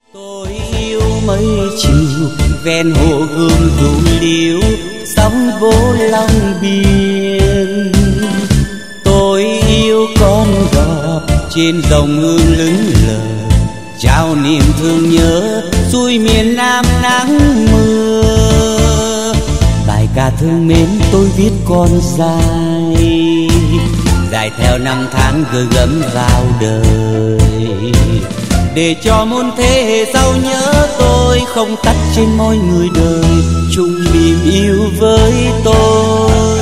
Tôi yêu mấy chiều ven hồ Gươm ru liễu, sóng vỗ lòng biển. Tôi yêu con đò trên dòng hương lững lờ, trao niềm thương nhớ xuôi miền Nam nắng mưa. Bài ca thương mến tôi viết còn dài, dài theo năm tháng gửi gắm vào đời, để cho muôn thế hệ sau nhớ tôi, không tắt trên môi người đời chung niềm yêu với tôi.